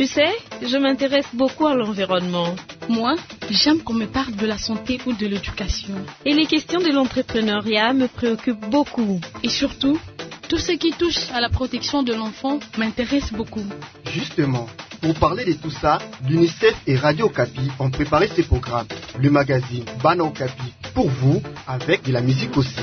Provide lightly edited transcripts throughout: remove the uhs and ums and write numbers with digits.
Tu sais, je m'intéresse beaucoup à l'environnement. Moi, j'aime qu'on me parle de la santé ou de l'éducation. Et les questions de l'entrepreneuriat me préoccupent beaucoup. Et surtout, tout ce qui touche à la protection de l'enfant m'intéresse beaucoup. Justement, pour parler de tout ça, l'UNICEF et Radio Okapi ont préparé ce programme, le magazine Bana Okapi, pour vous, avec de la musique aussi.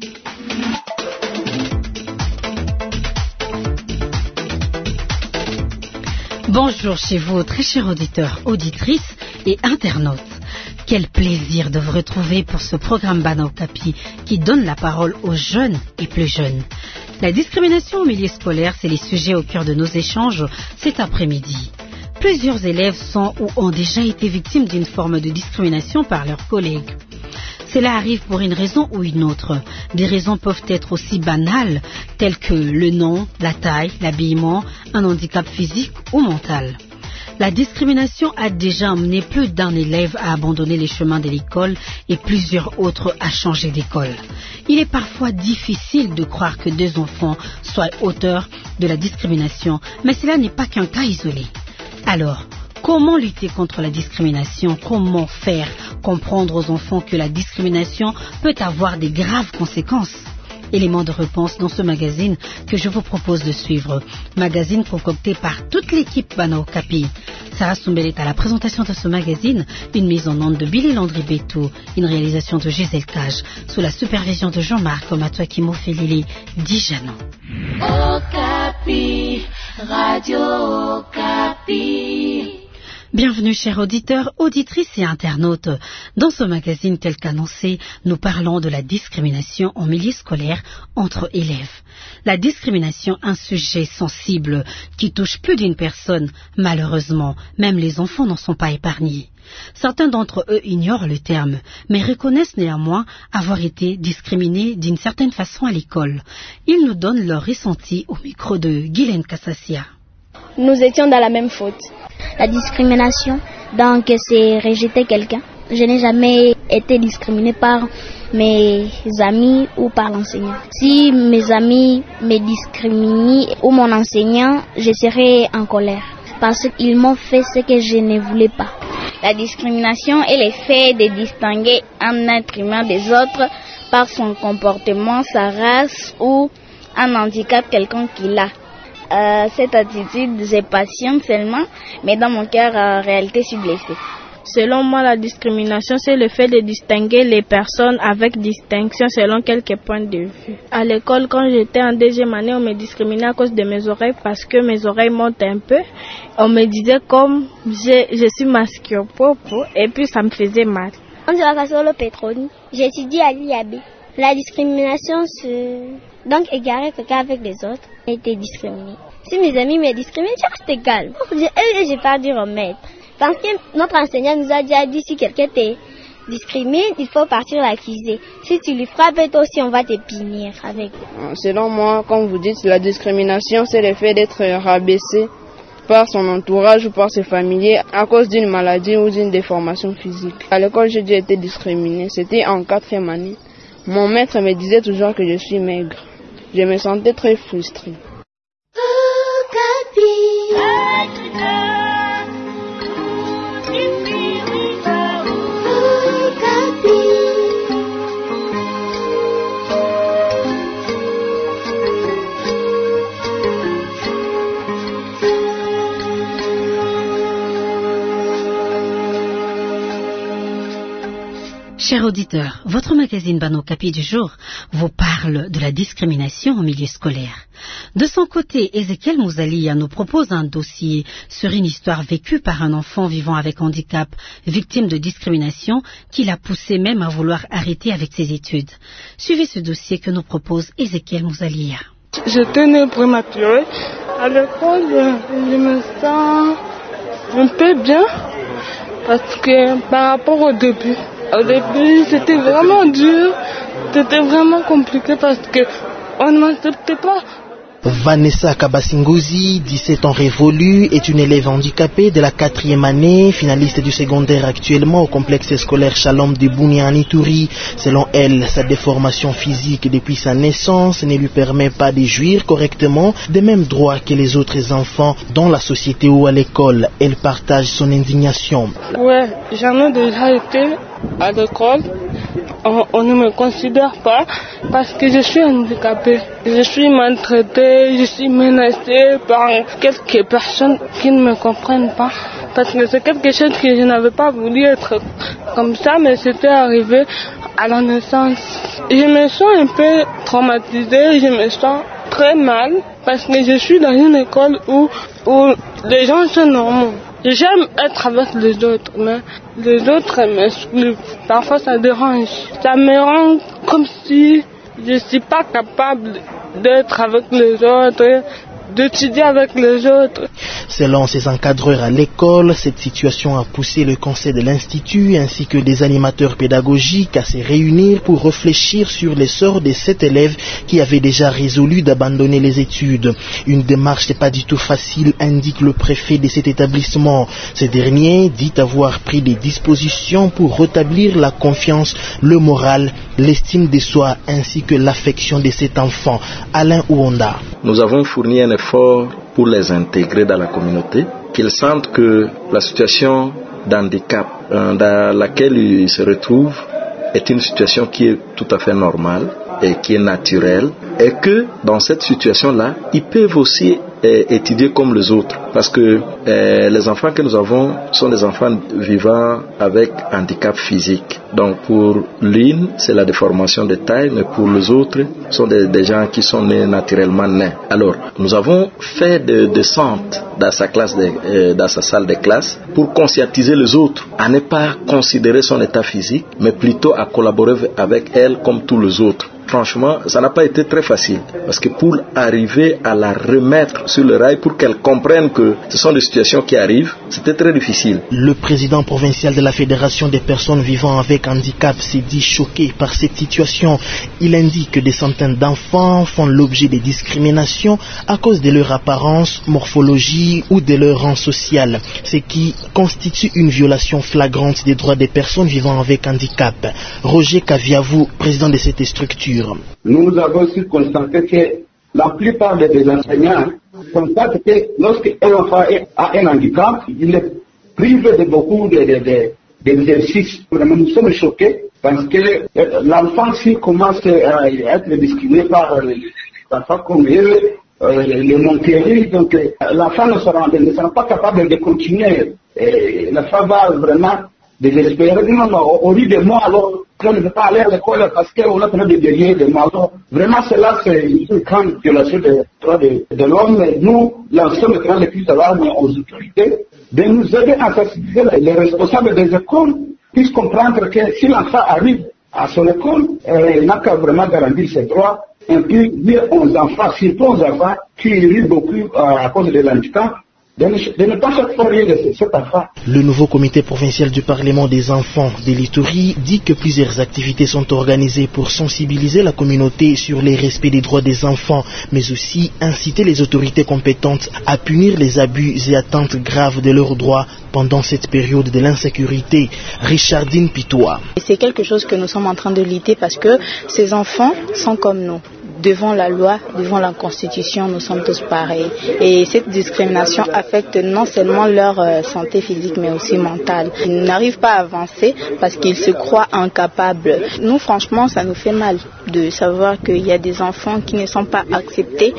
Bonjour chez vous, très chers auditeurs, auditrices et internautes. Quel plaisir de vous retrouver pour ce programme Bana Okapi qui donne la parole aux jeunes et plus jeunes. La discrimination au milieu scolaire, c'est les sujets au cœur de nos échanges cet après-midi. Plusieurs élèves sont ou ont déjà été victimes d'une forme de discrimination par leurs collègues. Cela arrive pour une raison ou une autre. Des raisons peuvent être aussi banales, telles que le nom, la taille, l'habillement, un handicap physique ou mental. La discrimination a déjà amené plus d'un élève à abandonner les chemins de l'école et plusieurs autres à changer d'école. Il est parfois difficile de croire que deux enfants soient auteurs de la discrimination, mais cela n'est pas qu'un cas isolé. Alors, comment lutter contre la discrimination? Comment faire comprendre aux enfants que la discrimination peut avoir des graves conséquences? Éléments de réponse dans ce magazine que je vous propose de suivre. Magazine concocté par toute l'équipe Bana Okapi. Sarah Soumbel est à la présentation de ce magazine, une mise en onde de Billy Landry Beto, une réalisation de Gisèle Cage, sous la supervision de Jean-Marc Matouakimo Felili Dijano. Okapi, Radio Okapi. Bienvenue chers auditeurs, auditrices et internautes. Dans ce magazine tel qu'annoncé, nous parlons de la discrimination en milieu scolaire entre élèves. La discrimination, un sujet sensible qui touche plus d'une personne. Malheureusement, même les enfants n'en sont pas épargnés. Certains d'entre eux ignorent le terme, mais reconnaissent néanmoins avoir été discriminés d'une certaine façon à l'école. Ils nous donnent leur ressenti au micro de Guylaine Kassassia. Nous étions dans la même faute. La discrimination, donc c'est rejeter quelqu'un. Je n'ai jamais été discriminée par mes amis ou par l'enseignant. Si mes amis me discriminaient ou mon enseignant, je serais en colère parce qu'ils m'ont fait ce que je ne voulais pas. La discrimination est le fait de distinguer un être humain des autres par son comportement, sa race ou un handicap quelconque qu'il a. Cette attitude, je patiente seulement, mais dans mon cœur, en réalité, je suis blessée. Selon moi, la discrimination, c'est le fait de distinguer les personnes avec distinction selon quelques points de vue. À l'école, quand j'étais en deuxième année, on me discriminait à cause de mes oreilles parce que mes oreilles montent un peu. On me disait comme je suis masquiopopo et puis ça me faisait mal. On se Kasolo Petroni. J'étudie à l'IAB. La discrimination, c'est donc égarer quelqu'un avec les autres et être discriminé. Si mes amis me discriminent, je reste calme. Je vais pas dire au maître. Parce que notre enseignant nous a déjà dit si quelqu'un te discrimine, il faut partir l'accuser. Si tu lui frappes, toi aussi on va te punir avec. Selon moi, comme vous dites, la discrimination, c'est le fait d'être rabaissé par son entourage ou par ses familiers à cause d'une maladie ou d'une déformation physique. À l'école, j'ai déjà été discriminée. C'était en 4e année. Mon maître me disait toujours que je suis maigre. Je me sentais très frustrée. Chers auditeurs, votre magazine Bana Okapi du jour vous parle de la discrimination au milieu scolaire. De son côté, Ezekiel Mouzalia nous propose un dossier sur une histoire vécue par un enfant vivant avec handicap, victime de discrimination, qui l'a poussé même à vouloir arrêter avec ses études. Suivez ce dossier que nous propose Ezekiel Mouzalia. J'étais née prématurée. À l'école, je me sens un peu bien parce que par rapport au début, c'était vraiment dur, c'était vraiment compliqué parce qu'on ne m'acceptait pas Vanessa Kabasingozi, 17 ans révolue, est une élève handicapée de la 4e année, finaliste du secondaire actuellement au complexe scolaire Shalom de Bunia en Ituri. Selon elle, sa déformation physique depuis sa naissance ne lui permet pas de jouir correctement des mêmes droits que les autres enfants dans la société ou à l'école. Elle partage son indignation. Ouais, j'en ai déjà été à l'école. On ne me considère pas parce que je suis handicapée. Je suis maltraitée, je suis menacée par quelques personnes qui ne me comprennent pas. Parce que c'est quelque chose que je n'avais pas voulu être comme ça, mais c'était arrivé à la naissance. Je me sens un peu traumatisée, je me sens très mal parce que je suis dans une école où les gens sont normaux. J'aime être avec les autres, mais les autres m'excluent. Parfois ça dérange. Ça me rend comme si je ne suis pas capable d'être avec les autres, d'étudier avec les autres. Selon ses encadreurs à l'école, cette situation a poussé le conseil de l'Institut ainsi que des animateurs pédagogiques à se réunir pour réfléchir sur les sorts de 7 élèves qui avaient déjà résolu d'abandonner les études. Une démarche pas du tout facile, indique le préfet de cet établissement. Ce dernier dit avoir pris des dispositions pour rétablir la confiance, le moral, l'estime de soi ainsi que l'affection de cet enfant. Alain Ouonda. Nous avons fourni un effort pour les intégrer dans la communauté, qu'ils sentent que la situation d'handicap dans laquelle ils se retrouvent est une situation qui est tout à fait normale et qui est naturelle, et que dans cette situation-là, ils peuvent aussi étudier comme les autres, parce que les enfants que nous avons sont des enfants vivant avec handicap physique. Donc pour l'une, c'est la déformation de taille, mais pour les autres, sont des gens qui sont nés naturellement nés. Alors, nous avons fait des descentes dans sa classe, dans sa salle de classe, pour conscientiser les autres à ne pas considérer son état physique, mais plutôt à collaborer avec elle comme tous les autres. Franchement, ça n'a pas été très facile, parce que pour arriver à la remettre sur le rail, pour qu'elle comprenne que ce sont des situations qui arrivent, c'était très difficile. Le président provincial de la Fédération des personnes vivant avec handicap s'est dit choqué par cette situation. Il indique que des centaines d'enfants font l'objet de discriminations à cause de leur apparence, morphologie ou de leur rang social, ce qui constitue une violation flagrante des droits des personnes vivant avec handicap. Roger Kaviavou, président de cette structure. Nous avons aussi constaté que la plupart des enseignants constatent que lorsqu'un enfant a un handicap, il est privé de beaucoup d'exercices. Nous sommes choqués parce que l'enfant, s'il commence à être discriminé par les enfants comme les Montéry, donc l'enfant ne sera pas capable de continuer. L'enfant va vraiment désespérer. Non, au lieu de moi, alors, on ne veut pas aller à l'école parce qu'on a plein de guerriers, de malheurs. Vraiment, cela, c'est une grande violation des droits de l'homme. Nous lançons maintenant les plus alarmes aux autorités de nous aider à sensibiliser les responsables des écoles, puissent comprendre que si l'enfant arrive à son école, il n'a qu'à vraiment garantir ses droits. Et puis, dire aux enfants, surtout aux enfants qui vivent beaucoup à cause de l'handicap, de ne pas chaque fois rien de cet enfant. Le nouveau comité provincial du Parlement des enfants de l'Ituri dit que plusieurs activités sont organisées pour sensibiliser la communauté sur les respects des droits des enfants, mais aussi inciter les autorités compétentes à punir les abus et atteintes graves de leurs droits pendant cette période de l'insécurité. Richardine Pitois. C'est quelque chose que nous sommes en train de lutter parce que ces enfants sont comme nous. Devant la loi, devant la Constitution, nous sommes tous pareils. Et cette discrimination affecte non seulement leur santé physique, mais aussi mentale. Ils n'arrivent pas à avancer parce qu'ils se croient incapables. Nous, franchement, ça nous fait mal de savoir qu'il y a des enfants qui ne sont pas acceptés.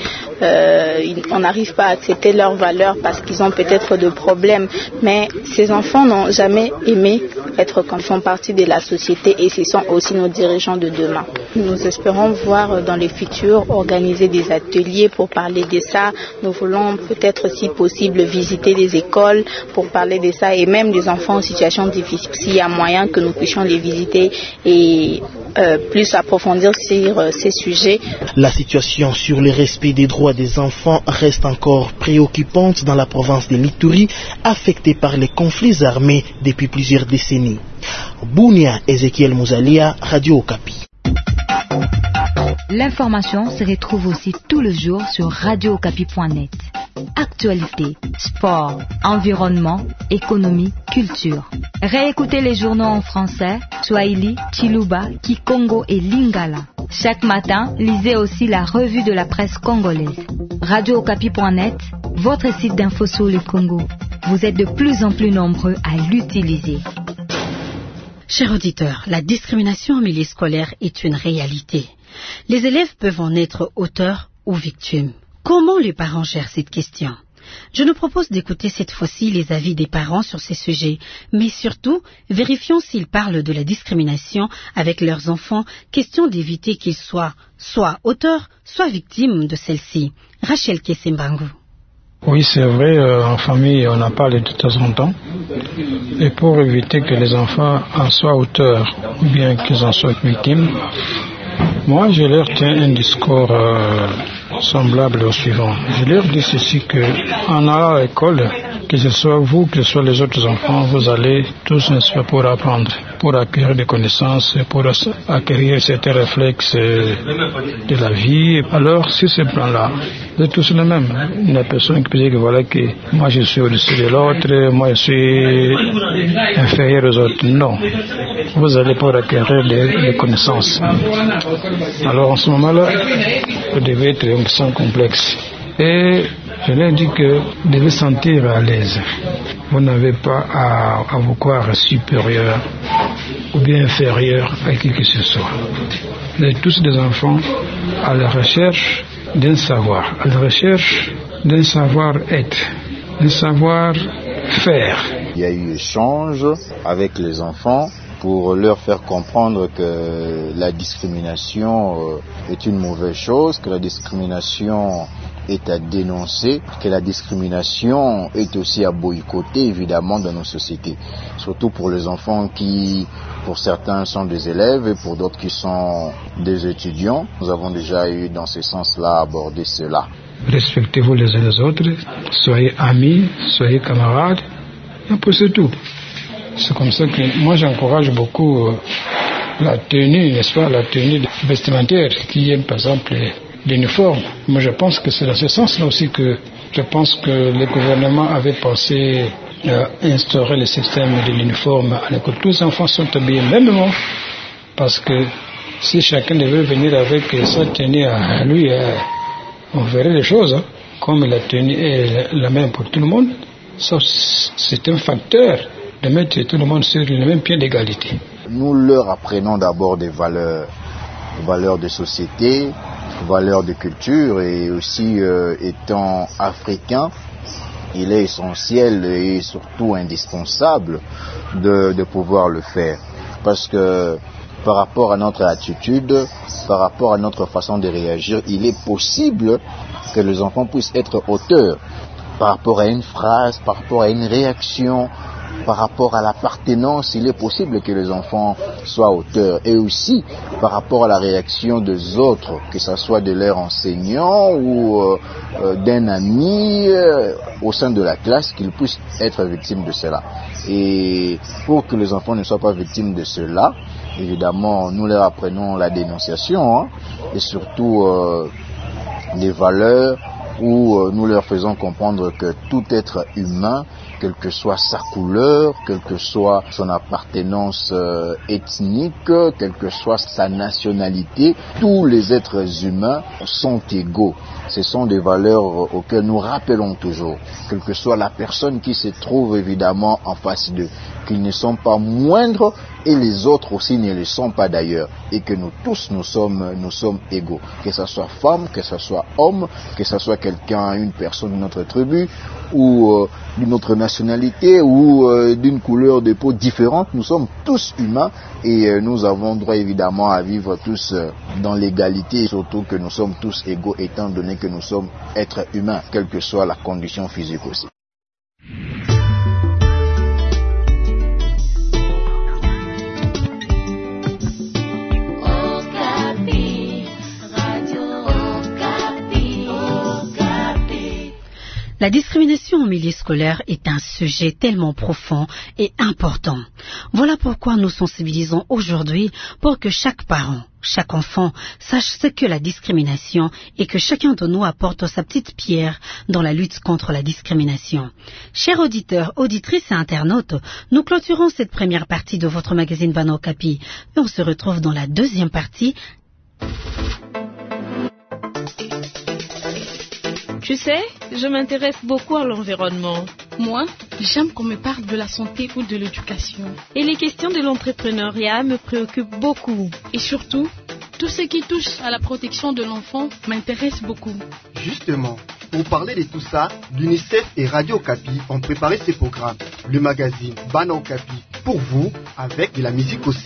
On n'arrive pas à accepter leurs valeurs parce qu'ils ont peut-être de problèmes. Mais ces enfants n'ont jamais aimé être comme ils font partie de la société et ce sont aussi nos dirigeants de demain. Nous espérons voir dans les futurs organiser des ateliers pour parler de ça. Nous voulons peut-être, si possible, visiter des écoles pour parler de ça et même des enfants en situation difficile. S'il y a moyen que nous puissions les visiter et plus approfondir sur ces sujets. La situation sur le respect des droits des enfants reste encore préoccupante dans la province de l'Ituri, affectée par les conflits armés depuis plusieurs décennies. Bunia, Ezekiel Mouzalia, Radio Okapi. L'information se retrouve aussi tout le jour sur radiookapi.net. Actualité, sport, environnement, économie, culture. Réécoutez les journaux en français, Swahili, Chiluba, Kikongo et Lingala. Chaque matin, lisez aussi la revue de la presse congolaise. radiookapi.net, votre site d'info sur le Congo. Vous êtes de plus en plus nombreux à l'utiliser. Chers auditeurs, la discrimination en milieu scolaire est une réalité. Les élèves peuvent en être auteurs ou victimes. Comment les parents gèrent cette question? Je nous propose d'écouter cette fois-ci les avis des parents sur ces sujets, mais surtout, vérifions s'ils parlent de la discrimination avec leurs enfants, question d'éviter qu'ils soient soit auteurs, soit victimes de celle-ci. Rachel Kesembangu. Oui, c'est vrai, en famille, on en parle de temps en temps. Et pour éviter que les enfants en soient auteurs ou bien qu'ils en soient victimes, moi, je leur tiens un discours semblable au suivant. Je leur dis ceci, que en allant à l'école, que ce soit vous, que ce soit les autres enfants, vous allez tous, n'est-ce pas, pour apprendre, pour acquérir des connaissances, pour acquérir certains réflexes de la vie. Alors, sur ce plan-là, vous êtes tous les mêmes. Il n'y a personne qui peut dire que voilà, que moi je suis au-dessus de l'autre, moi je suis inférieur aux autres. Non. Vous allez pour acquérir des connaissances. Alors, en ce moment-là, vous devez être sans complexe. Et je leur dis que vous devez sentir à l'aise. Vous n'avez pas à vous croire supérieur ou bien inférieur à qui que ce soit. Vous êtes tous des enfants à la recherche d'un savoir, à la recherche d'un savoir-être, d'un savoir-faire. Il y a eu échange avec les enfants pour leur faire comprendre que la discrimination est une mauvaise chose, que la discrimination est à dénoncer, que la discrimination est aussi à boycotter évidemment dans nos sociétés, surtout pour les enfants qui, pour certains, sont des élèves et pour d'autres qui sont des étudiants. Nous avons déjà eu dans ce sens-là abordé cela. Respectez-vous les uns les autres, soyez amis, soyez camarades, et puis c'est tout. C'est comme ça que moi j'encourage beaucoup la tenue, n'est-ce pas, la tenue vestimentaire qui est par exemple l'uniforme. Moi je pense que c'est dans ce sens-là aussi que je pense que le gouvernement avait pensé à instaurer le système de l'uniforme à l'école. Tous les enfants sont habillés mêmement parce que si chacun devait venir avec sa tenue à lui, on verrait les choses, hein. Comme la tenue est la même pour tout le monde, ça c'est un facteur de mettre tout le monde sur le même pied d'égalité. Nous leur apprenons d'abord des valeurs de société, valeurs de culture, et aussi étant africain, il est essentiel et surtout indispensable de pouvoir le faire. Parce que par rapport à notre attitude, par rapport à notre façon de réagir, il est possible que les enfants puissent être auteurs par rapport à une phrase, par rapport à une réaction, par rapport à l'appartenance. Il est possible que les enfants soient auteurs, et aussi par rapport à la réaction des autres, que ce soit de leur enseignant ou d'un ami au sein de la classe, qu'ils puissent être victimes de cela. Et pour que les enfants ne soient pas victimes de cela, évidemment, nous leur apprenons la dénonciation, hein, et surtout les valeurs, où nous leur faisons comprendre que tout être humain, quelle que soit sa couleur, quelle que soit son appartenance ethnique, quelle que soit sa nationalité, tous les êtres humains sont égaux. Ce sont des valeurs auxquelles nous rappelons toujours, quelle que soit la personne qui se trouve évidemment en face d'eux, qu'ils ne sont pas moindres et les autres aussi ne le sont pas d'ailleurs, et que nous tous nous sommes égaux, que ce soit femme, que ce soit homme, que ce soit quelqu'un, une personne de notre tribu ou d'une autre nationalité ou d'une couleur de peau différente. Nous sommes tous humains et nous avons droit évidemment à vivre tous dans l'égalité, surtout que nous sommes tous égaux étant donné que nous sommes êtres humains, quelle que soit la condition physique aussi. La discrimination en milieu scolaire est un sujet tellement profond et important. Voilà pourquoi nous sensibilisons aujourd'hui pour que chaque parent, chaque enfant sache ce que la discrimination et que chacun de nous apporte sa petite pierre dans la lutte contre la discrimination. Chers auditeurs, auditrices et internautes, nous clôturons cette première partie de votre magazine Bana Okapi et on se retrouve dans la deuxième partie. Tu sais, je m'intéresse beaucoup à l'environnement. Moi, j'aime qu'on me parle de la santé ou de l'éducation. Et les questions de l'entrepreneuriat me préoccupent beaucoup. Et surtout, tout ce qui touche à la protection de l'enfant m'intéresse beaucoup. Justement, pour parler de tout ça, l'UNICEF et Radio Okapi ont préparé ces programmes. Le magazine Bana Okapi pour vous, avec de la musique aussi.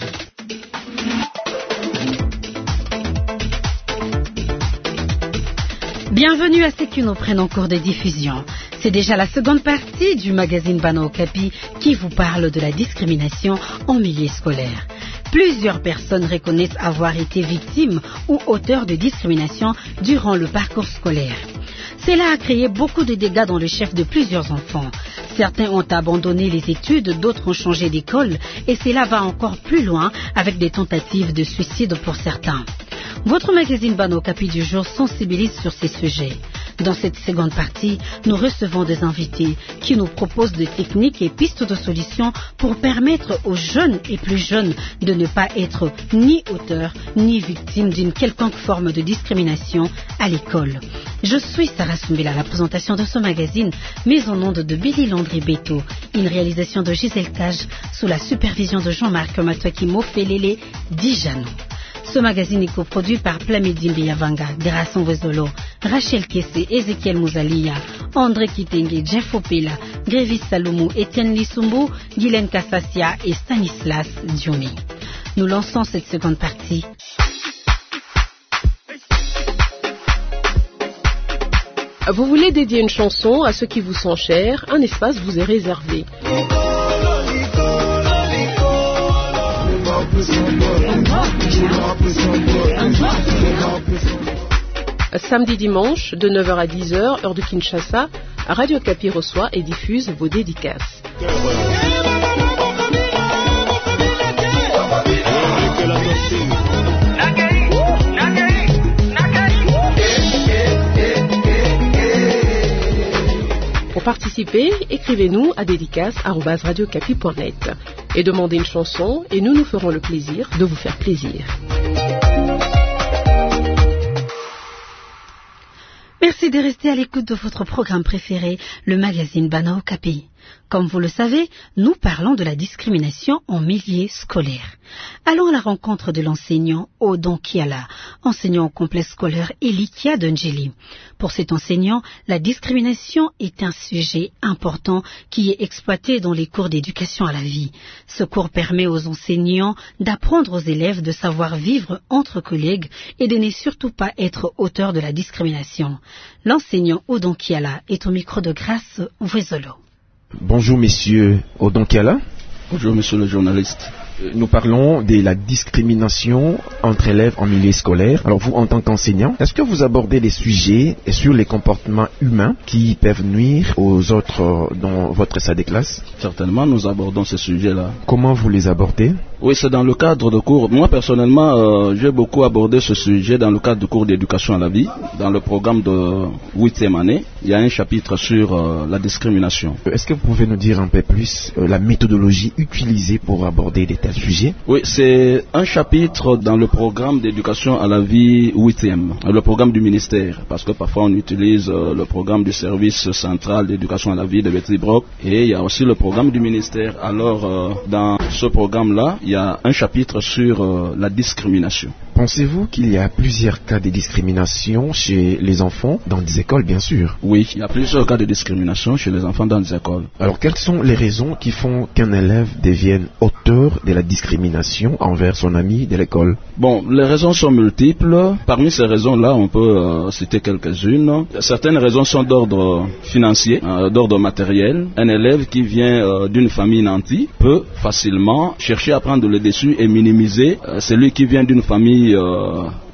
Bienvenue à ceux qui nous prennent en cours de diffusion. C'est déjà la seconde partie du magazine Bana Okapi qui vous parle de la discrimination en milieu scolaire. Plusieurs personnes reconnaissent avoir été victimes ou auteurs de discrimination durant le parcours scolaire. Cela a créé beaucoup de dégâts dans le chef de plusieurs enfants. Certains ont abandonné les études, d'autres ont changé d'école et cela va encore plus loin avec des tentatives de suicide pour certains. Votre magazine Bana Okapi du jour sensibilise sur ces sujets. Dans cette seconde partie, nous recevons des invités qui nous proposent des techniques et pistes de solutions pour permettre aux jeunes et plus jeunes de ne pas être ni auteurs ni victimes d'une quelconque forme de discrimination à l'école. Je suis Sarah Soumbela à la présentation de ce magazine, mise en onde de Billy Landry Beto, une réalisation de Gisèle Cage sous la supervision de Jean-Marc Matouaki Mofelele Dijano. Ce magazine est coproduit par Plamedi Mbiyavanga, Grasson Wezolo, Rachel Kessé, Ezekiel Mouzalia, André Kitenge, Jeff Opela, Grévis Salomou, Étienne Lissumbu, Guylaine Kassassia et Stanislas Diomi. Nous lançons cette seconde partie. Vous voulez dédier une chanson à ceux qui vous sont chers, un espace vous est réservé. Samedi dimanche de 9h à 10h, heure de Kinshasa, Radio Okapi reçoit et diffuse vos dédicaces. Pour participer, écrivez-nous à dédicace@radiocapi.net et demandez une chanson et nous nous ferons le plaisir de vous faire plaisir. Merci de rester à l'écoute de votre programme préféré, le magazine Bana Okapi. Comme vous le savez, nous parlons de la discrimination en milieu scolaire. Allons à la rencontre de l'enseignant Odon Kiala, enseignant au complexe scolaire Elikia d'Angeli. Pour cet enseignant, la discrimination est un sujet important qui est exploité dans les cours d'éducation à la vie. Ce cours permet aux enseignants d'apprendre aux élèves de savoir vivre entre collègues et de ne surtout pas être auteur de la discrimination. L'enseignant Odon Kiala est au micro de Grâce Wezolo. Bonjour messieurs Odon Kiala. Bonjour monsieur le journaliste. Nous parlons de la discrimination entre élèves en milieu scolaire. Alors vous, en tant qu'enseignant, est-ce que vous abordez des sujets sur les comportements humains qui peuvent nuire aux autres dans votre salle de classe? Certainement, nous abordons ces sujets-là. Comment vous les abordez? Oui, c'est dans le cadre de cours. Moi, personnellement, j'ai beaucoup abordé ce sujet dans le cadre de cours d'éducation à la vie. Dans le programme de 8e année, il y a un chapitre sur la discrimination. Est-ce que vous pouvez nous dire un peu plus la méthodologie utilisée pour aborder des sujet? Oui, c'est un chapitre dans le programme d'éducation à la vie 8e, le programme du ministère, parce que parfois on utilise le programme du service central d'éducation à la vie de Betty-Brock et il y a aussi le programme du ministère. Alors, dans ce programme-là, il y a un chapitre sur la discrimination. Pensez-vous qu'il y a plusieurs cas de discrimination chez les enfants dans des écoles, bien sûr? Oui, il y a plusieurs cas de discrimination chez les enfants dans des écoles. Alors, quelles sont les raisons qui font qu'un élève devienne auteur de la discrimination envers son ami de l'école? Bon, les raisons sont multiples. Parmi ces raisons-là, on peut citer quelques-unes. Certaines raisons sont d'ordre financier, d'ordre matériel. Un élève qui vient d'une famille nantie peut facilement chercher à prendre le dessus et minimiser celui qui vient d'une famille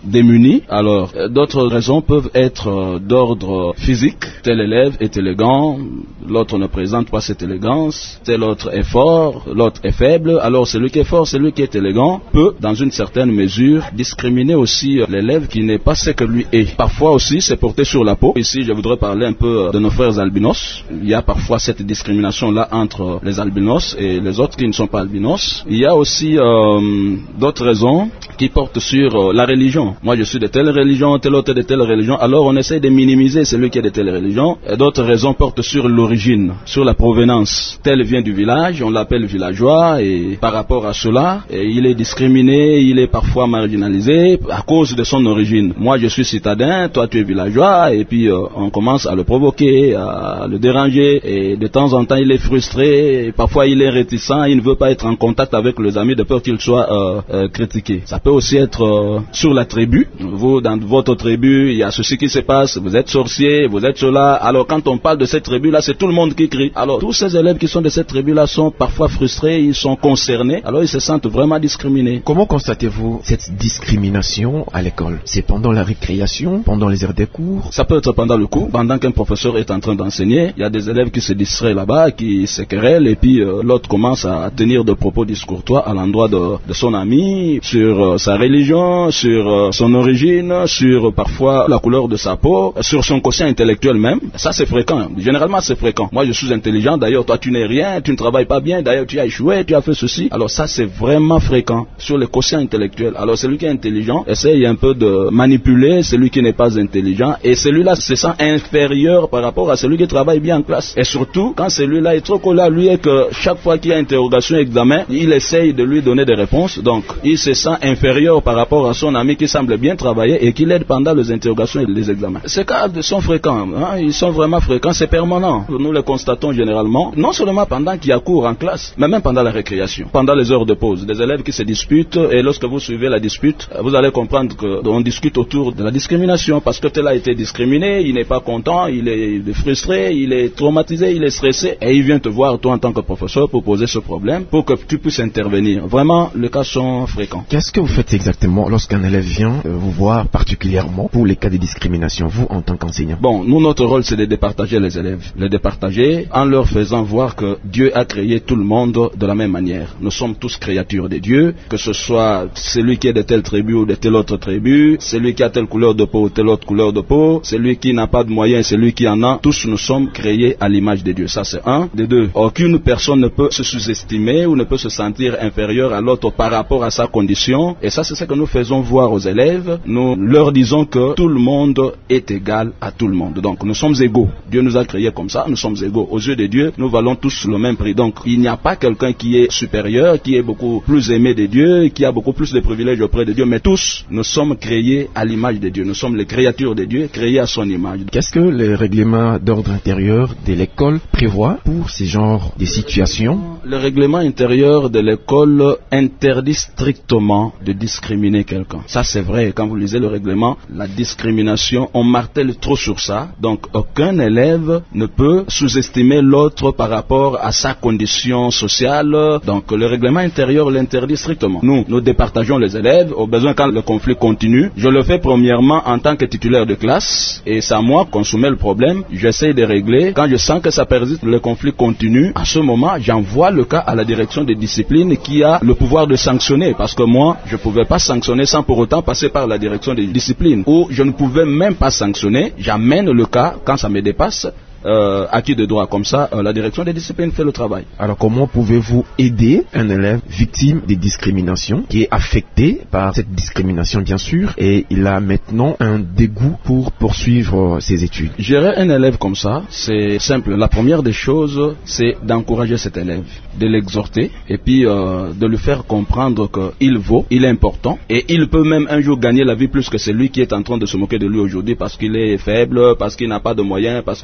démuni. Alors, d'autres raisons peuvent être d'ordre physique. Tel élève est élégant, l'autre ne présente pas cette élégance, tel autre est fort, l'autre est faible. Alors, celui qui est fort, celui qui est élégant, peut, dans une certaine mesure, discriminer aussi l'élève qui n'est pas ce que lui est. Parfois aussi, c'est porté sur la peau. Ici, je voudrais parler un peu de nos frères albinos. Il y a parfois cette discrimination-là entre les albinos et les autres qui ne sont pas albinos. Il y a aussi d'autres raisons qui portent sur la religion. Moi, je suis de telle religion, tel autre de telle religion. Alors, on essaie de minimiser celui qui est de telle religion. Et d'autres raisons portent sur l'origine, sur la provenance. Tel vient du village, on l'appelle villageois, et par rapport à cela, il est discriminé, il est parfois marginalisé à cause de son origine. Moi, je suis citadin, toi, tu es villageois, et puis on commence à le provoquer, à le déranger, et de temps en temps, il est frustré, et parfois il est réticent, il ne veut pas être en contact avec les amis de peur qu'il soit critiqué. Ça peut aussi être sur la tribu. Vous, dans votre tribu, il y a ceci qui se passe, vous êtes sorcier, vous êtes cela. Alors quand on parle de cette tribu-là, c'est tout le monde qui crie. Alors tous ces élèves qui sont de cette tribu-là sont parfois frustrés, ils sont concernés, alors ils se sentent vraiment discriminés. Comment constatez-vous cette discrimination à l'école? C'est pendant la récréation, pendant les heures des cours? Ça peut être pendant le cours, pendant qu'un professeur est en train d'enseigner. Il y a des élèves qui se distraient là-bas, qui se querellent, et puis l'autre commence à tenir des propos discourtois à l'endroit de son ami, sur sa religion, sur son origine, sur parfois la couleur de sa peau, sur son quotient intellectuel même. Ça c'est fréquent, généralement c'est fréquent. Moi je suis intelligent, d'ailleurs toi tu n'es rien, tu ne travailles pas bien, d'ailleurs tu as échoué, tu as fait ceci. Alors ça c'est vraiment fréquent sur le quotient intellectuel. Alors celui qui est intelligent essaye un peu de manipuler celui qui n'est pas intelligent, et celui-là se sent inférieur par rapport à celui qui travaille bien en classe. Et surtout quand celui-là est trop collé à lui et que chaque fois qu'il y a interrogation, examen, il essaye de lui donner des réponses, donc il se sent inférieur par rapport à son ami qui semble bien travailler et qui l'aide pendant les interrogations et les examens. Ces cas sont fréquents, hein, ils sont vraiment fréquents, c'est permanent. Nous les constatons généralement, non seulement pendant qu'il y a cours en classe, mais même pendant la récréation, pendant les heures de pause. Des élèves qui se disputent, et lorsque vous suivez la dispute, vous allez comprendre qu'on discute autour de la discrimination, parce que tel a été discriminé, il n'est pas content, il est frustré, il est traumatisé, il est stressé, et il vient te voir toi en tant que professeur pour poser ce problème, pour que tu puisses intervenir. Vraiment, les cas sont fréquents. Qu'est-ce que vous faites exactement lorsqu'un élève vient vous voir particulièrement pour les cas de discrimination, vous en tant qu'enseignant? Bon, nous, notre rôle, c'est de départager les élèves. Les départager en leur faisant voir que Dieu a créé tout le monde de la même manière. Nous sommes tous créatures de Dieu, que ce soit celui qui est de telle tribu ou de telle autre tribu, celui qui a telle couleur de peau ou telle autre couleur de peau, celui qui n'a pas de moyens, celui qui en a. Tous nous sommes créés à l'image de Dieu. Ça, c'est un. De deux, aucune personne ne peut se sous-estimer ou ne peut se sentir inférieure à l'autre par rapport à sa condition. Et ça, c'est ce que nous faisons voir aux élèves. Nous leur disons que tout le monde est égal à tout le monde. Donc, nous sommes égaux. Dieu nous a créés comme ça, nous sommes égaux. Aux yeux de Dieu, nous valons tous le même prix. Donc, il n'y a pas quelqu'un qui est supérieur, qui est beaucoup plus aimé de Dieu, qui a beaucoup plus de privilèges auprès de Dieu, mais tous, nous sommes créés à l'image de Dieu. Nous sommes les créatures de Dieu, créées à son image. Qu'est-ce que le règlement d'ordre intérieur de l'école prévoit pour ces genres de situations? Le règlement intérieur de l'école interdit strictement de discriminer quelqu'un. Ça, c'est vrai. Quand vous lisez le règlement, la discrimination, on martèle trop sur ça. Donc, aucun élève ne peut sous-estimer l'autre par rapport à sa condition sociale. Donc, le règlement intérieur l'interdit strictement. Nous départageons les élèves. Au besoin, quand le conflit continue, je le fais premièrement en tant que titulaire de classe. Et c'est à moi qu'on soumet le problème. J'essaie de régler. Quand je sens que ça persiste, le conflit continue. À ce moment, j'envoie le cas à la direction des disciplines qui a le pouvoir de sanctionner. Parce que moi, je ne pouvais pas sanctionner sans pour autant passer par la direction des disciplines. Ou je ne pouvais même pas sanctionner. J'amène le cas quand ça me dépasse. Acquis de droit, comme ça la direction des disciplines fait le travail. Alors comment pouvez-vous aider un élève victime de discrimination qui est affecté par cette discrimination bien sûr et il a maintenant un dégoût pour poursuivre ses études? Gérer un élève comme ça, c'est simple. La première des choses, c'est d'encourager cet élève, de l'exhorter et puis de lui faire comprendre qu'il vaut, il est important et il peut même un jour gagner la vie plus que celui qui est en train de se moquer de lui aujourd'hui parce qu'il est faible, parce qu'il n'a pas de moyens, parce que nous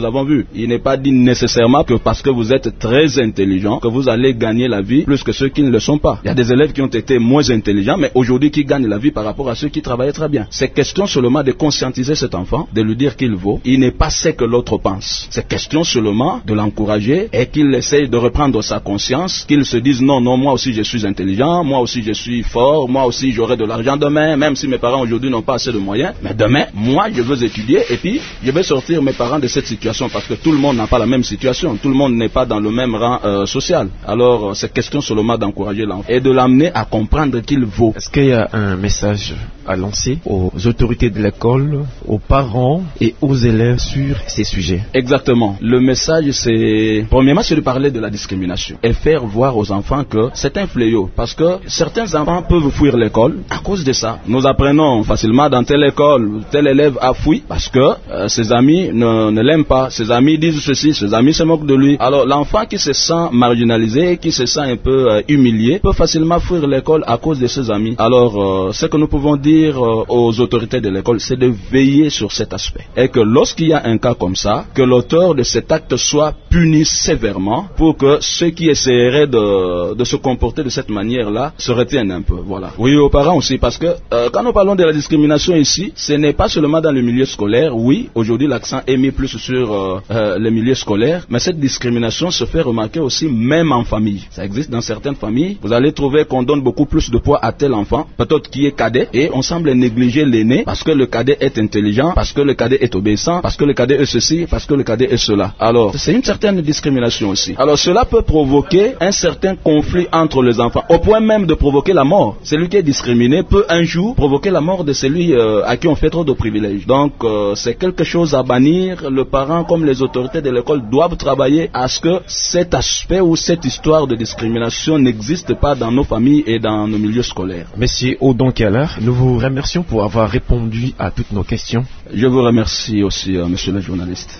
avons vu. Il n'est pas dit nécessairement que parce que vous êtes très intelligent, que vous allez gagner la vie plus que ceux qui ne le sont pas. Il y a des élèves qui ont été moins intelligents, mais aujourd'hui qui gagnent la vie par rapport à ceux qui travaillaient très bien. C'est question seulement de conscientiser cet enfant, de lui dire qu'il vaut. Il n'est pas ce que l'autre pense. C'est question seulement de l'encourager et qu'il essaye de reprendre sa conscience, qu'il se dise non, moi aussi je suis intelligent, moi aussi je suis fort, moi aussi j'aurai de l'argent demain, même si mes parents aujourd'hui n'ont pas assez de moyens, mais demain, moi je veux étudier et puis je vais sortir mes parents de cette situation parce que tout le monde n'a pas la même situation, tout le monde n'est pas dans le même rang social. Alors c'est question seulement d'encourager l'enfant et de l'amener à comprendre qu'il vaut. Est-ce qu'il y a un message à lancer aux autorités de l'école, aux parents et aux élèves sur ces sujets? Exactement. Le message, c'est, premièrement, c'est de parler de la discrimination et faire voir aux enfants que c'est un fléau parce que certains enfants peuvent fuir l'école à cause de ça. Nous apprenons facilement dans telle école, tel élève a fui parce que ses amis ne l'aiment pas, ses amis disent ceci, ses amis se moquent de lui. Alors l'enfant qui se sent marginalisé, qui se sent un peu humilié, peut facilement fuir l'école à cause de ses amis. Alors ce que nous pouvons dire aux autorités de l'école, c'est de veiller sur cet aspect. Et que lorsqu'il y a un cas comme ça, que l'auteur de cet acte soit puni sévèrement pour que ceux qui essaieraient de se comporter de cette manière-là se retiennent un peu. Voilà. Oui, aux parents aussi, parce que quand nous parlons de la discrimination ici, ce n'est pas seulement dans le milieu scolaire. Oui, aujourd'hui l'accent est mis plus sur le milieu scolaire, mais cette discrimination se fait remarquer aussi même en famille. Ça existe dans certaines familles. Vous allez trouver qu'on donne beaucoup plus de poids à tel enfant, peut-être qui est cadet, et on semble négliger l'aîné parce que le cadet est intelligent, parce que le cadet est obéissant, parce que le cadet est ceci, parce que le cadet est cela. Alors, c'est une certaine discrimination aussi. Alors, cela peut provoquer un certain conflit entre les enfants, au point même de provoquer la mort. Celui qui est discriminé peut un jour provoquer la mort de celui à qui on fait trop de privilèges. Donc, c'est quelque chose à bannir. Le parent comme les autorités de l'école doivent travailler à ce que cet aspect ou cette histoire de discrimination n'existe pas dans nos familles et dans nos milieux scolaires. Monsieur Odon Keller, nous vous remercions pour avoir répondu à toutes nos questions. Je vous remercie aussi, monsieur le journaliste.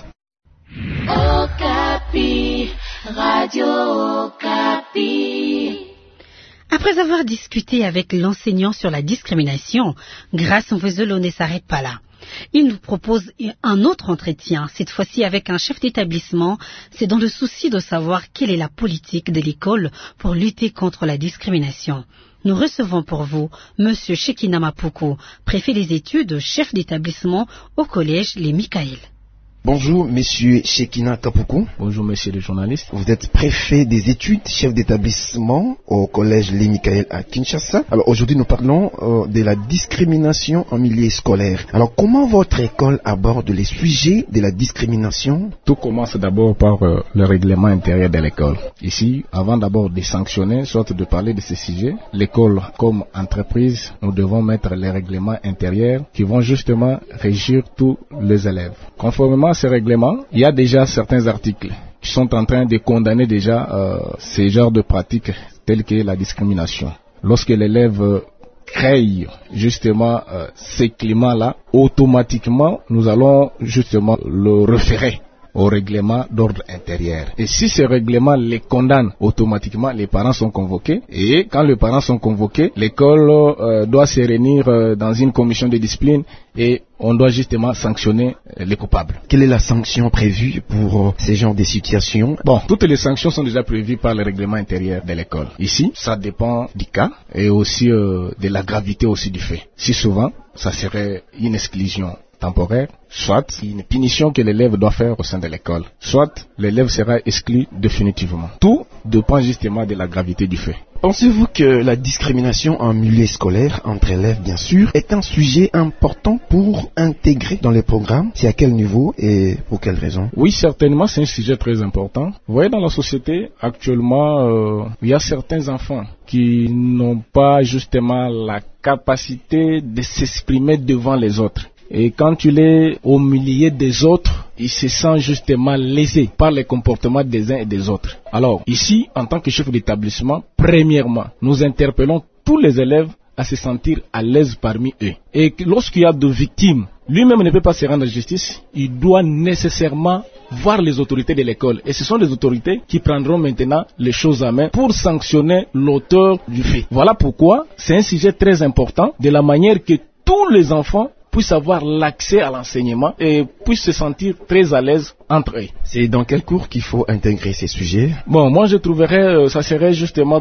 Okapi, Radio Okapi. Après avoir discuté avec l'enseignant sur la discrimination, Grâce Mvwezelo ne s'arrête pas là. Il nous propose un autre entretien, cette fois-ci avec un chef d'établissement. C'est dans le souci de savoir quelle est la politique de l'école pour lutter contre la discrimination. Nous recevons pour vous Monsieur Shekina Mapoukou, préfet des études, chef d'établissement au collège Les Michaël. Bonjour, monsieur Shekina Kapoukou. Bonjour, monsieur le journaliste. Vous êtes préfet des études, chef d'établissement au collège Les Michaël à Kinshasa. Alors aujourd'hui, nous parlons de la discrimination en milieu scolaire. Alors comment votre école aborde les sujets de la discrimination? Tout commence d'abord par le règlement intérieur de l'école. Ici, avant d'abord de sanctionner, soit de parler de ces sujets, l'école comme entreprise, nous devons mettre les règlements intérieurs qui vont justement régir tous les élèves. Conformément à ces règlements, il y a déjà certains articles qui sont en train de condamner déjà ces genres de pratiques telles que la discrimination. Lorsque l'élève crée justement ces climats-là, automatiquement, nous allons justement le référer au règlement d'ordre intérieur. Et si ce règlement les condamne, automatiquement les parents sont convoqués. Et quand les parents sont convoqués, l'école doit se réunir dans une commission de discipline et on doit justement sanctionner les coupables. Quelle est la sanction prévue pour ces genres de situations? Bon, toutes les sanctions sont déjà prévues par le règlement intérieur de l'école. Ici, ça dépend du cas et aussi de la gravité aussi du fait. Si souvent, ça serait une exclusion temporaire, soit une punition que l'élève doit faire au sein de l'école, soit l'élève sera exclu définitivement. Tout dépend justement de la gravité du fait. Pensez-vous que la discrimination en milieu scolaire, entre élèves bien sûr, est un sujet important pour intégrer dans les programmes? C'est à quel niveau et pour quelles raisons? Oui, certainement, c'est un sujet très important. Vous voyez, dans la société, actuellement, il y a certains enfants qui n'ont pas justement la capacité de s'exprimer devant les autres. Et quand il est au milieu des autres, il se sent justement lésé par les comportements des uns et des autres. Alors, ici, en tant que chef d'établissement, premièrement, nous interpellons tous les élèves à se sentir à l'aise parmi eux. Et lorsqu'il y a de victimes, lui-même ne peut pas se rendre à justice, il doit nécessairement voir les autorités de l'école. Et ce sont les autorités qui prendront maintenant les choses en main pour sanctionner l'auteur du fait. Voilà pourquoi c'est un sujet très important, de la manière que tous les enfants puissent avoir l'accès à l'enseignement et puissent se sentir très à l'aise entre eux. C'est dans quel cours qu'il faut intégrer ces sujets? Bon, moi je trouverais, ça serait justement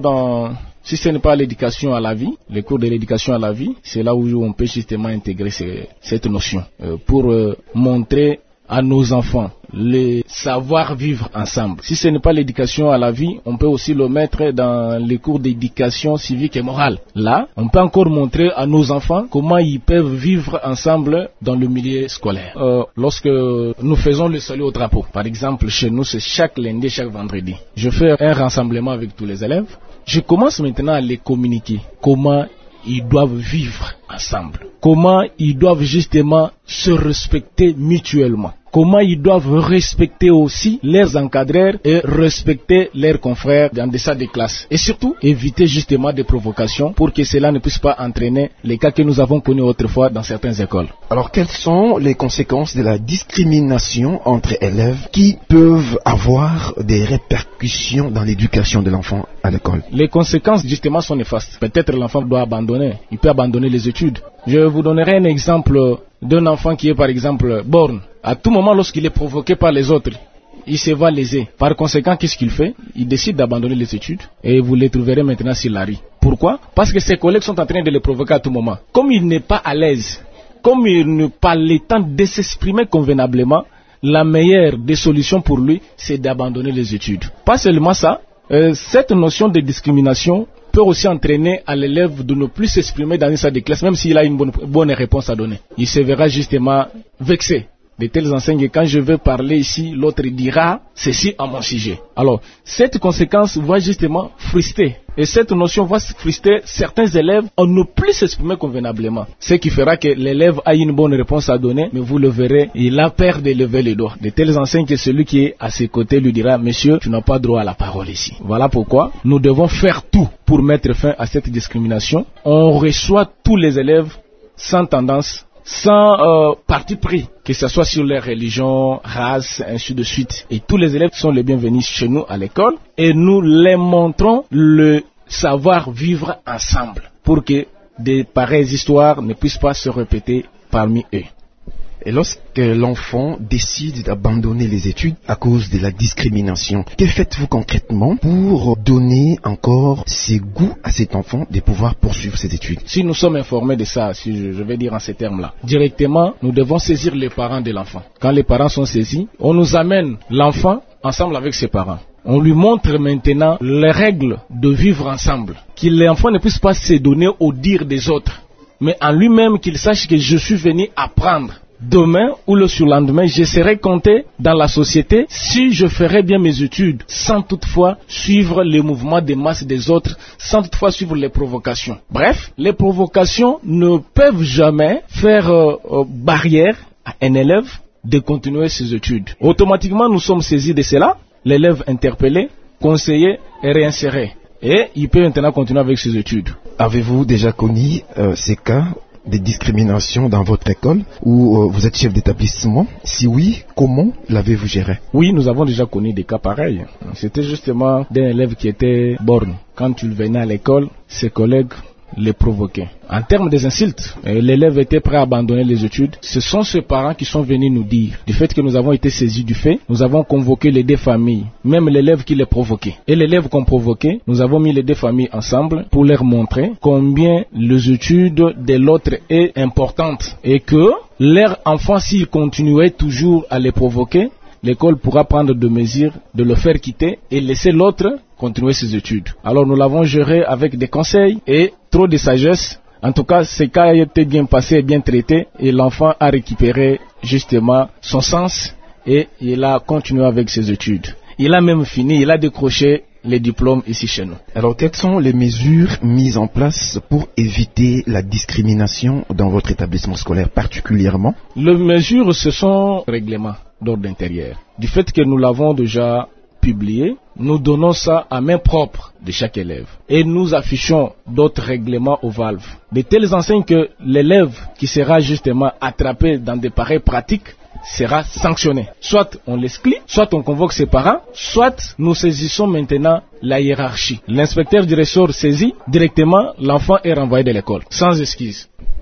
si ce n'est pas l'éducation à la vie, les cours de l'éducation à la vie, c'est là où on peut justement intégrer cette notion pour montrer à nos enfants le savoir vivre ensemble. Si ce n'est pas l'éducation à la vie, on peut aussi le mettre dans les cours d'éducation civique et morale. Là, on peut encore montrer à nos enfants comment ils peuvent vivre ensemble dans le milieu scolaire. Lorsque nous faisons le salut au drapeau, par exemple, chez nous, c'est chaque lundi, chaque vendredi. Je fais un rassemblement avec tous les élèves. Je commence maintenant à les communiquer comment ils doivent vivre ensemble, comment ils doivent justement se respecter mutuellement, comment ils doivent respecter aussi leurs encadreurs et respecter leurs confrères dans des salles de classe. Et surtout, éviter justement des provocations pour que cela ne puisse pas entraîner les cas que nous avons connus autrefois dans certaines écoles. Alors, quelles sont les conséquences de la discrimination entre élèves qui peuvent avoir des répercussions dans l'éducation de l'enfant à l'école? Les conséquences justement sont néfastes. Peut-être l'enfant doit abandonner, il peut abandonner les études. Je vous donnerai un exemple d'un enfant qui est par exemple borgne. À tout moment, lorsqu'il est provoqué par les autres, il se voit lésé. Par conséquent, qu'est-ce qu'il fait? Il décide d'abandonner les études et vous les trouverez maintenant sur la rue. Pourquoi? Parce que ses collègues sont en train de le provoquer à tout moment. Comme il n'est pas à l'aise, comme il n'a pas le temps de s'exprimer convenablement, la meilleure des solutions pour lui, c'est d'abandonner les études. Pas seulement ça, cette notion de discrimination peut aussi entraîner à l'élève de ne plus s'exprimer dans une salle de classe, même s'il a une bonne réponse à donner. Il se verra justement vexé. De telles enseignes, quand je vais parler ici, l'autre dira ceci à mon sujet. Alors, cette conséquence va justement frustrer. Et cette notion va frustrer certains élèves à ne plus s'exprimer convenablement. Ce qui fera que l'élève a une bonne réponse à donner, mais vous le verrez, il a peur de lever les doigts. De telles enseignes que celui qui est à ses côtés lui dira, monsieur, tu n'as pas droit à la parole ici. Voilà pourquoi nous devons faire tout pour mettre fin à cette discrimination. On reçoit tous les élèves sans tendance, sans parti pris, que ce soit sur leur religion, race, ainsi de suite. Et tous les élèves sont les bienvenus chez nous à l'école et nous les montrons le savoir vivre ensemble pour que des pareilles histoires ne puissent pas se répéter parmi eux. Et lorsque l'enfant décide d'abandonner les études à cause de la discrimination, que faites-vous concrètement pour donner encore ses goûts à cet enfant de pouvoir poursuivre ses études? Si nous sommes informés de ça, si je vais dire en ces termes-là, directement, nous devons saisir les parents de l'enfant. Quand les parents sont saisis, on nous amène l'enfant ensemble avec ses parents. On lui montre maintenant les règles de vivre ensemble, que l'enfant ne puisse pas se donner au dire des autres, mais en lui-même qu'il sache que je suis venu apprendre. Demain ou le surlendemain, je serai compté dans la société si je ferai bien mes études, sans toutefois suivre les mouvements des masses des autres, sans toutefois suivre les provocations. Bref, les provocations ne peuvent jamais faire barrière à un élève de continuer ses études. Automatiquement, nous sommes saisis de cela, l'élève interpellé, conseillé et réinséré. Et il peut maintenant continuer avec ses études. Avez-vous déjà connu ces cas de discrimination dans votre école où vous êtes chef d'établissement? Si oui, comment l'avez-vous géré? Oui, nous avons déjà connu des cas pareils. C'était justement d'un élève qui était borgne. Quand il venait à l'école, ses collègues les provoquaient. En termes des insultes, l'élève était prêt à abandonner les études. Ce sont ses parents qui sont venus nous dire, du fait que nous avons été saisis du fait, nous avons convoqué les deux familles, même l'élève qui les provoquait. Et l'élève qu'on provoquait, nous avons mis les deux familles ensemble pour leur montrer combien les études de l'autre est importante et que leur enfant, s'il continuait toujours à les provoquer, l'école pourra prendre des mesures de le faire quitter et laisser l'autre continuer ses études. Alors nous l'avons géré avec des conseils et trop de sagesse. En tout cas, ce cas a été bien passé et bien traité et l'enfant a récupéré justement son sens et il a continué avec ses études. Il a même fini, il a décroché les diplômes ici chez nous. Alors, quelles sont les mesures mises en place pour éviter la discrimination dans votre établissement scolaire particulièrement? Les mesures, ce sont règlements d'ordre intérieur. Du fait que nous l'avons déjà publié, nous donnons ça à main propre de chaque élève. Et nous affichons d'autres règlements aux valves. De telles enseignes que l'élève qui sera justement attrapé dans des pareilles pratiques sera sanctionné. Soit on l'exclut, soit on convoque ses parents, soit nous saisissons maintenant la hiérarchie. L'inspecteur du ressort saisit, directement l'enfant est renvoyé de l'école, sans excuse.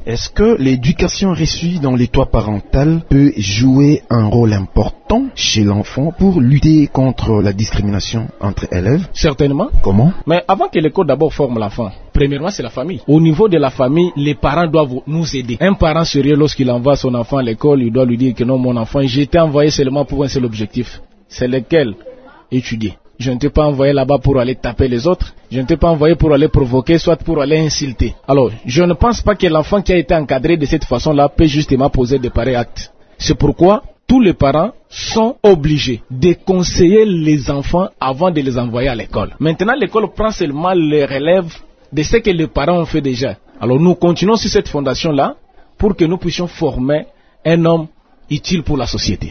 Est-ce que l'éducation reçue dans les toits parentaux peut jouer un rôle important chez l'enfant pour lutter contre la discrimination entre élèves? Certainement. Comment? Mais avant que l'école d'abord forme l'enfant, premièrement c'est la famille. Au niveau de la famille, les parents doivent nous aider. Un parent sérieux, lorsqu'il envoie son enfant à l'école, il doit lui dire que non, mon enfant, j'ai été envoyé seulement pour un seul objectif. C'est lequel? Étudier. Je ne t'ai pas envoyé là-bas pour aller taper les autres. Je ne t'ai pas envoyé pour aller provoquer, soit pour aller insulter. Alors, je ne pense pas que l'enfant qui a été encadré de cette façon-là peut justement poser de pareils actes. C'est pourquoi tous les parents sont obligés de conseiller les enfants avant de les envoyer à l'école. Maintenant, l'école prend seulement les relèves de ce que les parents ont fait déjà. Alors, nous continuons sur cette fondation-là pour que nous puissions former un homme utile pour la société.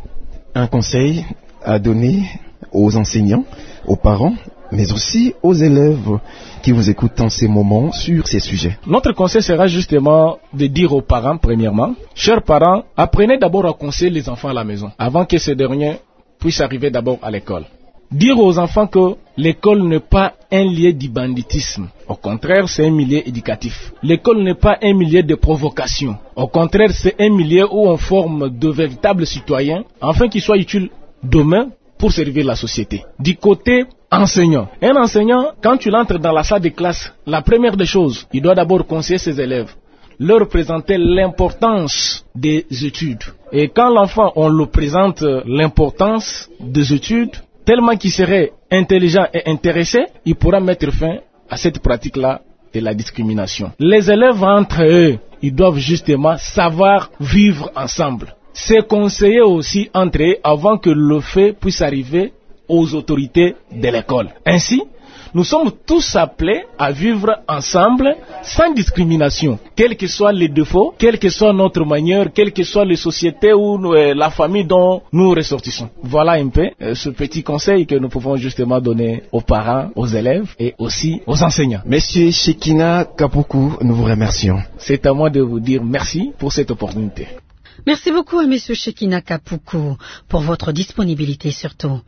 Un conseil à donner aux enseignants, aux parents, mais aussi aux élèves qui vous écoutent en ces moments sur ces sujets. Notre conseil sera justement de dire aux parents, premièrement, chers parents, apprenez d'abord à conseiller les enfants à la maison, avant que ces derniers puissent arriver d'abord à l'école. Dire aux enfants que l'école n'est pas un lieu du banditisme. Au contraire, c'est un milieu éducatif. L'école n'est pas un milieu de provocation. Au contraire, c'est un milieu où on forme de véritables citoyens, afin qu'ils soient utiles demain pour servir la société. Du côté enseignant, un enseignant, quand tu l'entres dans la salle de classe, la première des choses, il doit d'abord conseiller ses élèves, leur présenter l'importance des études. Et quand l'enfant, on le présente l'importance des études, tellement qu'il serait intelligent et intéressé, il pourra mettre fin à cette pratique-là de la discrimination. Les élèves entre eux, ils doivent justement savoir vivre ensemble. C'est conseiller aussi entre eux avant que le fait puisse arriver aux autorités de l'école. Ainsi, nous sommes tous appelés à vivre ensemble sans discrimination, quels que soient les défauts, quelle que soit notre manière, quelles que soient les sociétés ou la famille dont nous ressortissons. Voilà un peu ce petit conseil que nous pouvons justement donner aux parents, aux élèves et aussi aux enseignants. Monsieur Shekina Kapuku, nous vous remercions. C'est à moi de vous dire merci pour cette opportunité. Merci beaucoup à Monsieur Shekina Kapuku pour votre disponibilité surtout.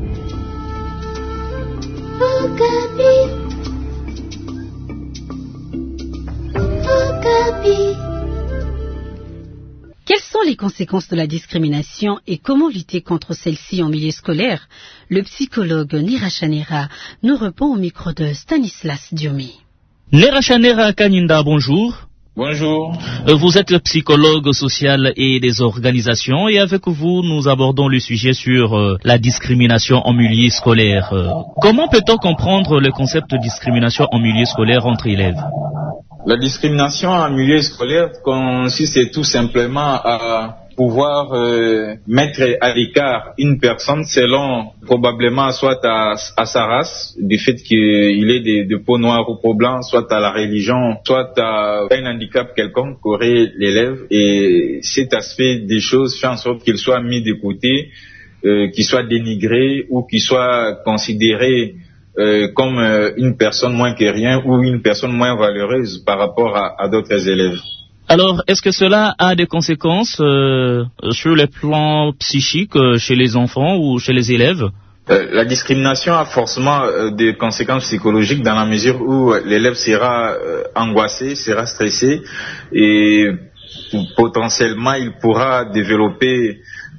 Quelles sont les conséquences de la discrimination et comment lutter contre celle-ci en milieu scolaire? Le psychologue Nirachanera nous répond au micro de Stanislas Diomi. Nirachanera Kaninda, bonjour. Bonjour. Vous êtes psychologue social et des organisations et avec vous, nous abordons le sujet sur la discrimination en milieu scolaire. Comment peut-on comprendre le concept de discrimination en milieu scolaire entre élèves? La discrimination en milieu scolaire consiste tout simplement à pouvoir mettre à l'écart une personne selon probablement soit à sa race, du fait qu'il est de peau noire ou peau blanc, soit à la religion, soit à un handicap quelconque qu'aurait l'élève. Et cet aspect des choses fait en sorte qu'il soit mis de côté, qu'il soit dénigré ou qu'il soit considéré comme une personne moins que rien ou une personne moins valeureuse par rapport à d'autres élèves. Alors, est-ce que cela a des conséquences sur le plan psychique chez les enfants ou chez les élèves? La discrimination a forcément des conséquences psychologiques dans la mesure où l'élève sera angoissé, sera stressé et potentiellement il pourra développer,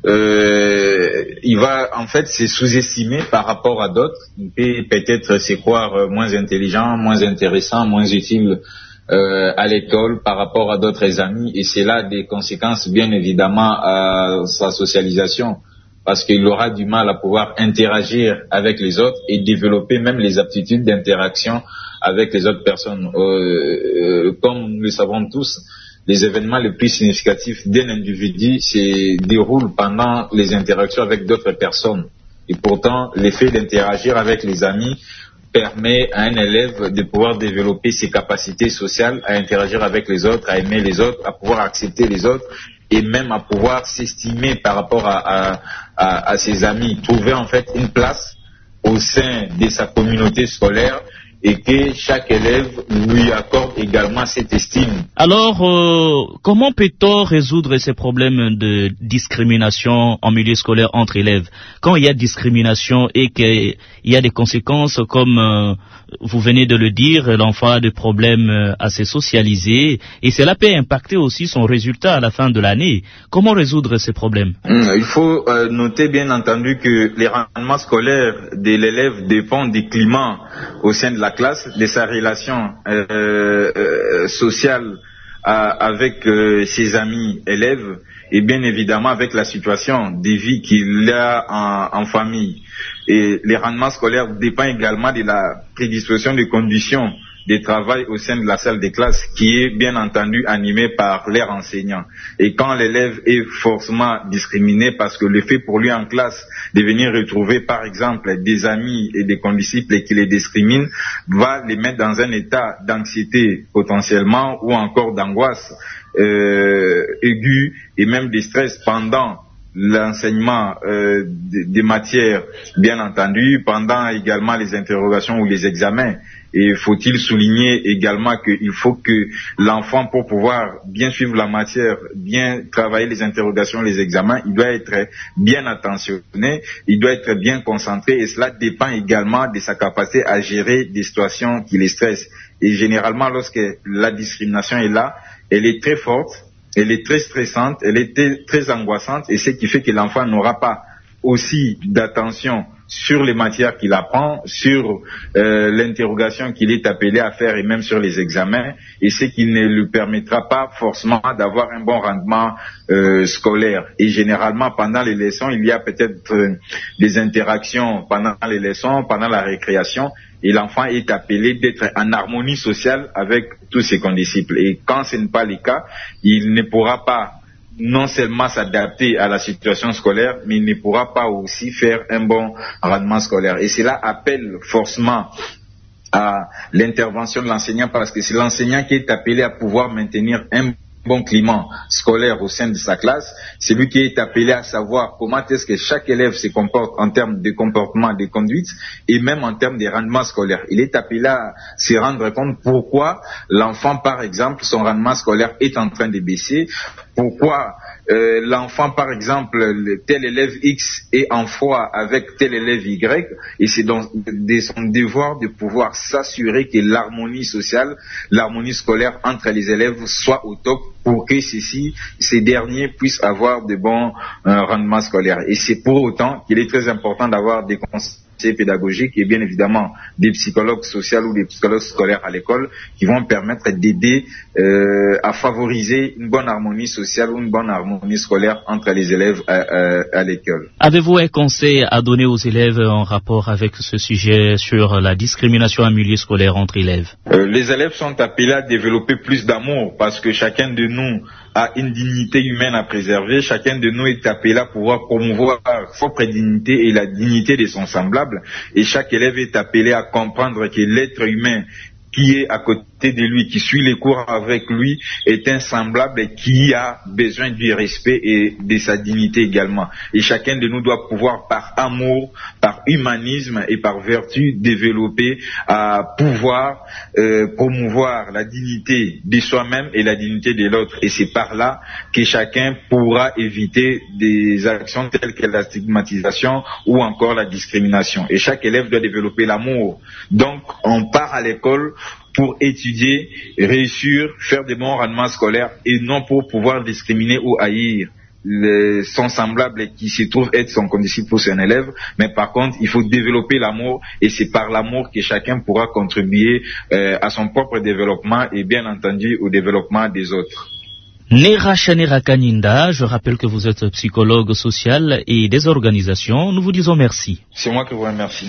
il va en fait se sous-estimer par rapport à d'autres. Il peut peut-être se croire moins intelligent, moins intéressant, moins utile à l'école par rapport à d'autres amis et c'est là des conséquences bien évidemment à sa socialisation parce qu'il aura du mal à pouvoir interagir avec les autres et développer même les aptitudes d'interaction avec les autres personnes. Comme nous le savons tous, les événements les plus significatifs d'un individu se déroulent pendant les interactions avec d'autres personnes et pourtant l'effet d'interagir avec les amis permet à un élève de pouvoir développer ses capacités sociales, à interagir avec les autres, à aimer les autres, à pouvoir accepter les autres et même à pouvoir s'estimer par rapport à ses amis, trouver en fait une place au sein de sa communauté scolaire et que chaque élève lui accorde également cette estime. Alors, comment peut-on résoudre ces problèmes de discrimination en milieu scolaire entre élèves? Quand il y a discrimination et qu'il y a des conséquences comme vous venez de le dire, l'enfant a des problèmes à se socialiser et cela peut impacter aussi son résultat à la fin de l'année. Comment résoudre ces problèmes? Il faut noter bien entendu que les rendements scolaires de l'élève dépendent du climat au sein de la classe, de sa relation sociale avec ses amis élèves et bien évidemment avec la situation de vie qu'il a en famille. Et les rendements scolaires dépendent également de la prédisposition des conditions de travail au sein de la salle de classe qui est bien entendu animée par l'air enseignant. Et quand l'élève est forcément discriminé parce que le fait pour lui en classe de venir retrouver par exemple des amis et des condisciples qui les discriminent va les mettre dans un état d'anxiété potentiellement ou encore d'angoisse aiguë et même de stress pendant l'enseignement des matières bien entendu, pendant également les interrogations ou les examens. Et faut-il souligner également qu'il faut que l'enfant, pour pouvoir bien suivre la matière, bien travailler les interrogations, les examens, il doit être bien attentionné, il doit être bien concentré et cela dépend également de sa capacité à gérer des situations qui les stressent. Et généralement, lorsque la discrimination est là, elle est très forte, elle est très stressante, elle est très angoissante et ce qui fait que l'enfant n'aura pas aussi d'attention sur les matières qu'il apprend, sur l'interrogation qu'il est appelé à faire et même sur les examens, et ce qui ne lui permettra pas forcément d'avoir un bon rendement scolaire. Et généralement, pendant les leçons, il y a peut-être des interactions pendant les leçons, pendant la récréation, et l'enfant est appelé d'être en harmonie sociale avec tous ses condisciples. Et quand ce n'est pas le cas, il ne pourra pas non seulement s'adapter à la situation scolaire, mais il ne pourra pas aussi faire un bon rendement scolaire. Et cela appelle forcément à l'intervention de l'enseignant parce que c'est l'enseignant qui est appelé à pouvoir maintenir un bon climat scolaire au sein de sa classe. C'est lui qui est appelé à savoir comment est-ce que chaque élève se comporte en termes de comportement, de conduite et même en termes de rendement scolaire. Il est appelé à se rendre compte pourquoi l'enfant, par exemple, son rendement scolaire est en train de baisser, pourquoi l'enfant, par exemple, tel élève X est en froid avec tel élève Y, et c'est donc de son devoir de pouvoir s'assurer que l'harmonie sociale, l'harmonie scolaire entre les élèves soit au top pour que ces derniers puissent avoir de bons rendements scolaires. Et c'est pour autant qu'il est très important d'avoir des conseils pédagogiques et bien évidemment des psychologues sociaux ou des psychologues scolaires à l'école qui vont permettre d'aider à favoriser une bonne harmonie sociale ou une bonne harmonie scolaire entre les élèves à l'école. Avez-vous un conseil à donner aux élèves en rapport avec ce sujet sur la discrimination en milieu scolaire entre élèves? Les élèves sont appelés à développer plus d'amour parce que chacun de nous a une dignité humaine à préserver. Chacun de nous est appelé à pouvoir promouvoir sa propre dignité et la dignité de son semblable. Et chaque élève est appelé à comprendre que l'être humain qui est à côté de lui, qui suit les cours avec lui, est un semblable et qui a besoin du respect et de sa dignité également. Et chacun de nous doit pouvoir, par amour, par humanisme et par vertu, développer à pouvoir promouvoir la dignité de soi-même et la dignité de l'autre. Et c'est par là que chacun pourra éviter des actions telles que la stigmatisation ou encore la discrimination. Et chaque élève doit développer l'amour. Donc, on part à l'école pour étudier, réussir, faire des bons rendements scolaires et non pour pouvoir discriminer ou haïr son semblable qui se trouve être son condisciple ou son élève, mais par contre il faut développer l'amour et c'est par l'amour que chacun pourra contribuer à son propre développement et bien entendu au développement des autres. Nera Chanera Kaninda, je rappelle que vous êtes psychologue social et des organisations, nous vous disons merci. C'est moi qui vous remercie.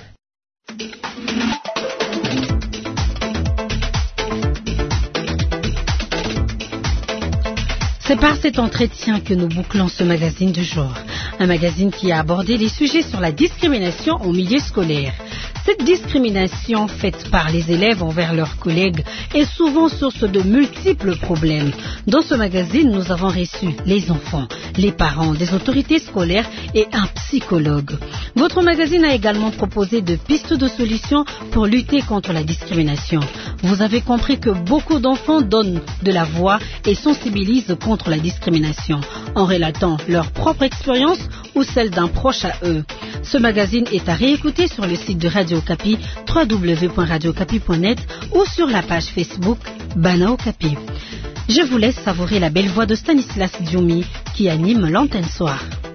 C'est par cet entretien que nous bouclons ce magazine du jour. Un magazine qui a abordé les sujets sur la discrimination au milieu scolaire. Cette discrimination faite par les élèves envers leurs collègues est souvent source de multiples problèmes. Dans ce magazine, nous avons reçu les enfants, les parents, des autorités scolaires et un psychologue. Votre magazine a également proposé de pistes de solutions pour lutter contre la discrimination. Vous avez compris que beaucoup d'enfants donnent de la voix et sensibilisent contre la discrimination en relatant leur propre expérience ou celle d'un proche à eux. Ce magazine est à réécouter sur le site de Radio Okapi, www.radiokapi.net ou sur la page Facebook Bana Okapi. Je vous laisse savourer la belle voix de Stanislas Dioumi qui anime l'antenne soir.